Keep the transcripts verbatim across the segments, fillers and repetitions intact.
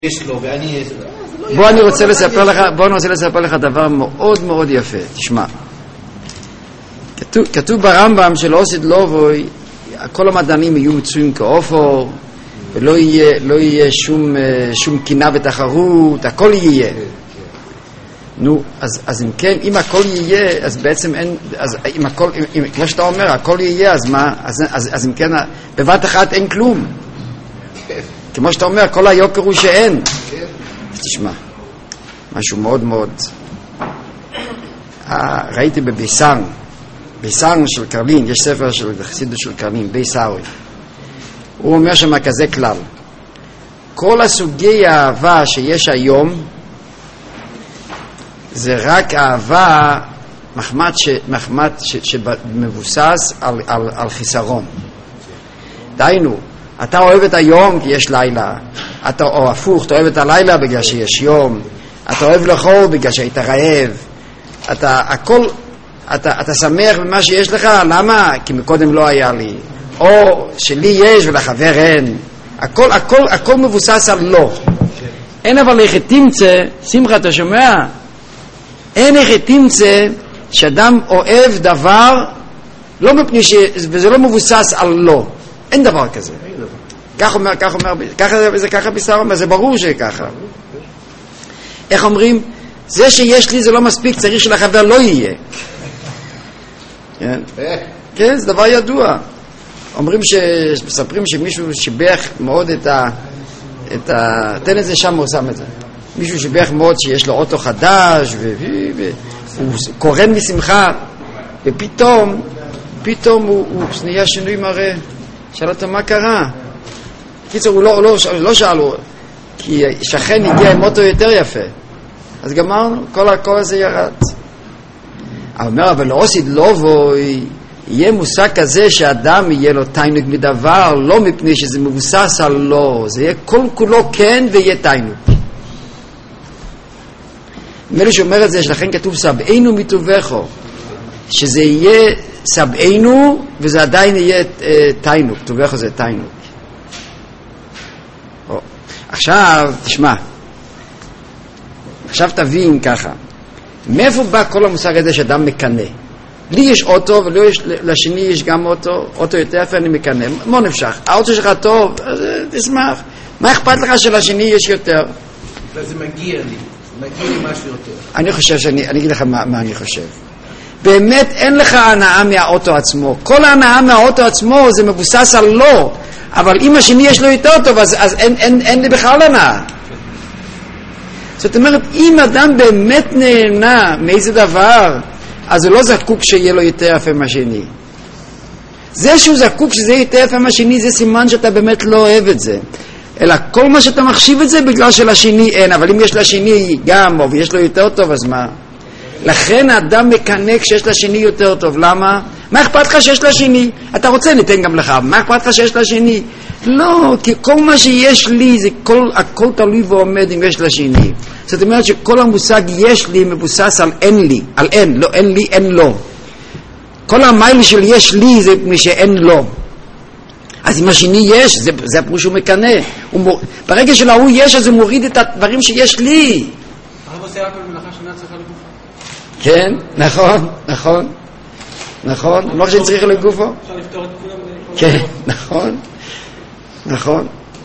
יש לו ואני... בוא אני רוצה לספר לך, בוא אני רוצה לספר לך דבר מאוד מאוד יפה. תשמע, כתוב, כתוב ברמב"ם של אוסיד לובוי, כל המדענים יהיו מצויים כאופור, ולא יהיה, לא יהיה שום, שום קינה ותחרות, הכל יהיה. נו, אז, אז אם כן, אם הכל יהיה, אז בעצם אין, אז אם הכל, אם, כמו שאתה אומר, הכל יהיה, אז מה, אז, אז, אז אם כן, בבת אחת אין כלום. כמו שאתה אומר, כל היוקר הוא שאין. תשמע, משהו מאוד מאוד, ראיתי בביסרן, ביסרן של קרלין, יש ספר של חסידות של קרלין, ביסאווי. הוא אומר שם כזה כלל, כל הסוגי האהבה שיש היום, זה רק אהבה מחמד ש, מחמד ש, שמבוסס על, על, על חיסרון. דיינו, אתה אוהב את היום כי יש לילה, אתה, או הפוך, אתה אוהב את הלילה בגלל שיש יום, אתה אוהב לאכול בגלל שהיית רעב, אתה, הכל, אתה, אתה שמח במה שיש לך, למה? כי מקודם לא היה לי, או שלי יש ולחבר אין, הכל, הכל, הכל מבוסס על לא. אין אבל איך תמצא, שמחה אתה שומע? אין איך תמצא שאדם אוהב דבר, לא מפני ש... וזה לא מבוסס על לא. אין דבר כזה. כך אומר, כך אומר, ככה זה ככה בישר אומר, זה ברור שככה. איך אומרים? זה שיש לי זה לא מספיק, צריך שלחבר לא יהיה. כן? כן, זה דבר ידוע. אומרים ש... מספרים שמישהו שיבח מאוד את ה... את ה... תן את זה שם, הוא שם את זה. מישהו שיבח מאוד שיש לו אוטו חדש והוא קורן משמחה, ופתאום פתאום הוא, הוא נהיה שינוי מראה. שאל אותו מה קרה? קיצור הוא לא, לא, לא שאלו, כי שכן הגיע עם אוטו יותר יפה, אז גמרנו, כל הכל הזה ירד. הוא אומר, אבל אוסיד לובוי יהיה מושג כזה שאדם יהיה לו תיינוק מדבר, לא מפני שזה מבוסס על לא, זה יהיה כל כולו כן ויהיה תיינוק. מי שאומר את זה, שלכן כתוב סבענו מטובחו, שזה יהיה סבענו וזה עדיין יהיה תיינוק, טובחו זה תיינוק. עכשיו תשמע, עכשיו תבין ככה, מאיפה בא כל המושג הזה שאדם מקנה? לי יש אוטו ולשני יש גם אוטו, אוטו יותר יפה, אני מקנה, מה נפשך? האוטו שלך טוב, אז תשמח, מה אכפת לך שלשני יש יותר? זה מגיע לי, מגיע לי משהו יותר. אני חושב שאני, אני אגיד לך מה, מה אני חושב. באמת אין לך הנאה מהאוטו עצמו, כל ההנאה מהאוטו עצמו זה מבוסס על לא, אבל אם השני יש לו יותר טוב, אז, אז אין, אין, אין לי בכלל הנאה. זאת אומרת, אם אדם באמת נהנה מאיזה דבר, אז הוא לא זקוק שיהיה לו יותר יפה מהשני. זה שהוא זקוק שזה יהיה יותר יפה מהשני, זה סימן שאתה באמת לא אוהב את זה. אלא כל מה שאתה מחשיב את זה בגלל שלשני אין, אבל אם יש לשני גם, או יש לו יותר טוב, אז מה? לכן האדם מקנה כשיש לשני יותר טוב. למה? מה אכפת לך שיש לשני? אתה רוצה, ניתן גם לך. מה אכפת לך שיש לשני? לא, כי כל מה שיש לי, זה כל, הכל תלוי ועומד אם יש לשני. זאת אומרת שכל המושג יש לי מבוסס על אין לי, על אין, לא אין לי, אין לו. כל המייל של יש לי זה מי שאין לו. אז אם השני יש, זה, זה הפרוש שהוא מקנה. הוא מור... ברגע של ההוא יש, אז הוא מוריד את הדברים שיש לי. הרב עושה רק במלאכה שנה צריכה לגופו. כן, נכון, נכון, נכון. אני לא חושב שאני צריך לגופו. אפשר לפתור את כולם. כן, נכון, נכון.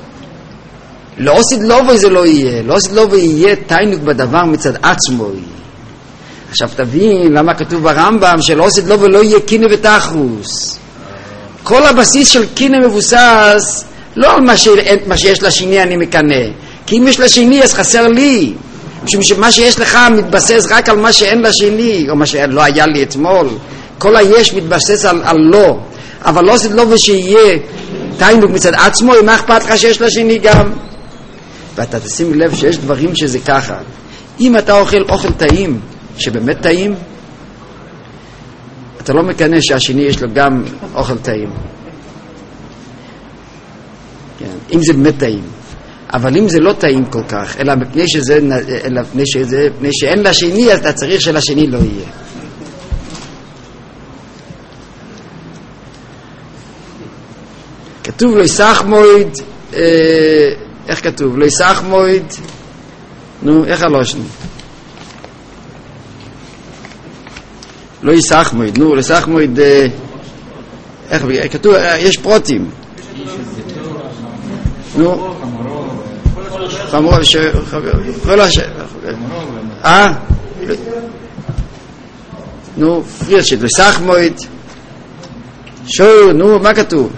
לא עושה לובוי זה לא יהיה. לא עושה לובוי יהיה תיינוק בדבר מצד עצמו. עכשיו תבין למה כתוב ברמב"ם שלא עושה לובוי לא יהיה קינה ותחרוס. כל הבסיס של קינה מבוסס לא על מה, ש... מה שיש לשני אני מקנה, כי אם יש לשני אז חסר לי, משום שמה שיש לך מתבסס רק על מה שאין לשני, או מה שלא היה לי אתמול. כל היש מתבסס על, על לא, אבל לא עושה לא ושיהיה תיינוק מצד עצמו, מה אכפת לך שיש לשני גם? ואתה תשים לב שיש דברים שזה ככה. אם אתה אוכל אוכל טעים שבאמת טעים, אתה לא מקנה שהשני יש לו גם אוכל טעים, כן, אם זה באמת טעים. אבל אם זה לא טעים כל כך, אלא מפני שזה, אלא מפני שזה, מפני שאין לשני, אז אתה צריך שלשני לא יהיה. כתוב לו יסח מויד איך כתוב? לא יסח מויד, נו, איך הלושן? לא יסח מויד, נו, לא יסח מויד, איך כתוב? יש פרוטים. נו, חמור, כל השם, אה? נו, פרידשת, לא יסח מויד, שואו, נו, מה כתוב?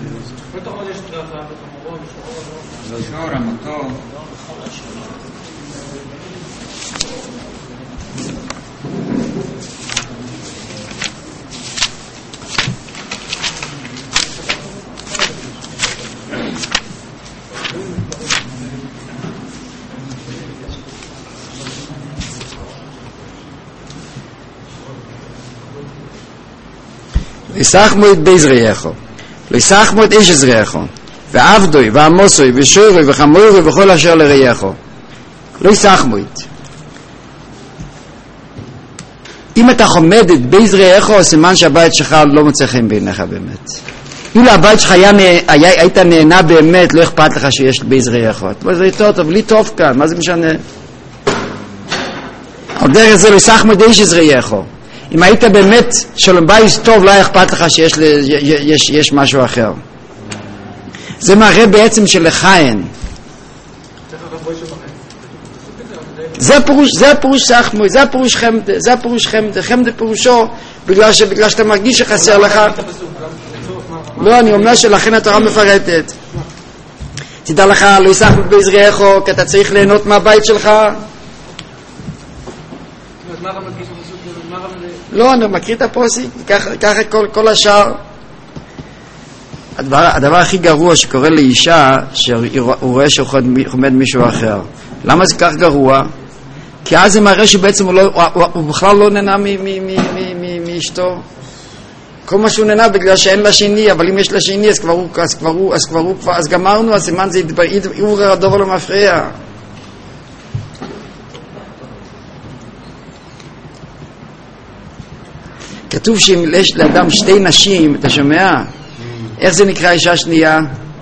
יסחמו את בייז רייכו, לא יסחמו את איש זרייכו, ועבדוי, ועמוסוי, ושוירוי, וחמורוי, וכל אשר לרייכו. לא יסחמו את. אם אתה חומד את בייז רייכו, סימן שהבית שלך לא מוצא חן בעיניך באמת. אילו הבית שלך היה, היה, היית נהנה באמת, לא אכפת לך שיש בייז רייכו. זה טוב, טוב, לי טוב כאן, מה זה משנה? על דרך זה לא יסחמו את איש זרייכו. אם היית באמת שלום בייס טוב, לא היה אכפת לך שיש יש, יש משהו אחר. זה מראה בעצם שלחיים. זה הפירוש, זה הפירוש סחמוי, זה הפירוש חמד, זה הפירוש חמד, חמד פירושו, בגלל, ש, בגלל שאתה מרגיש שחסר לך. לא, אני אומר שלכן התורה מפרטת. תדע לך, לא יסחמו בעזריכו, כי אתה צריך ליהנות מהבית שלך. לא, אני מכיר את הפוסק, ככה כל, כל השאר. הדבר, הדבר הכי גרוע שקורה לאישה, שהוא רואה שהוא חומד מישהו אחר. למה זה כך גרוע? כי אז זה מראה שבעצם הוא, לא, הוא, הוא בכלל לא נהנה מאשתו. כל מה שהוא נהנה בגלל שאין לה שני, אבל אם יש לה שני, אז כבר הוא, אז כבר הוא, אז כבר הוא, אז גמרנו, אז סימן זה עיור הדובר לא מפריע. כתוב שאם יש לאדם שתי נשים, אתה שומע? איך זה נקרא אישה שנייה?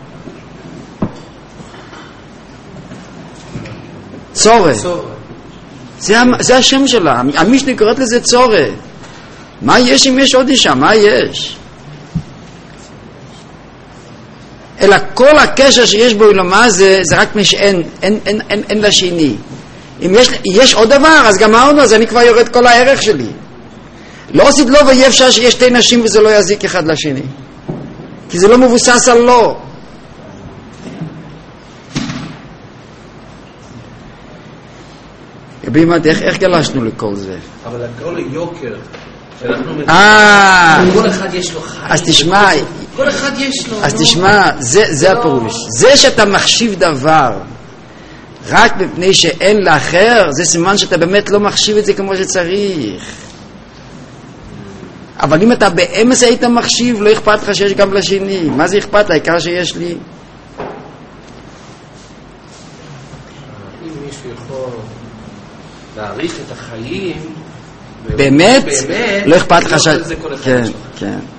צורה. זה, זה השם שלה. המשנה קוראת לזה צורה. מה יש אם יש עוד אישה? מה יש? אלא כל הקשר שיש בו אילומה זה, זה רק מי שאין, אין, אין, אין, אין לה שני. אם יש, יש עוד דבר, אז גמרנו, אז אני כבר יורד כל הערך שלי. לא עשית לא ואי אפשר שיש שתי נשים וזה לא יזיק אחד לשני, כי זה לא מבוסס על לא. בימת, איך, איך גלשנו לכל זה? אבל הכל יוקר שאנחנו מדברים, כל אחד יש לו חיים, אז תשמע, כל אחד יש לו, אז תשמע, זה, זה הפירוש. זה שאתה מחשיב דבר רק מפני שאין לאחר, זה סימן שאתה באמת לא מחשיב את זה כמו שצריך. אבל אם אתה באמס היית מחשיב, לא אכפת לך שיש גם לשני. מה זה אכפת? העיקר שיש לי. אם מישהו יכול להעריך את החיים באמת, באמת לא אכפת לך ש... זה כל אחד כן, שלך. כן.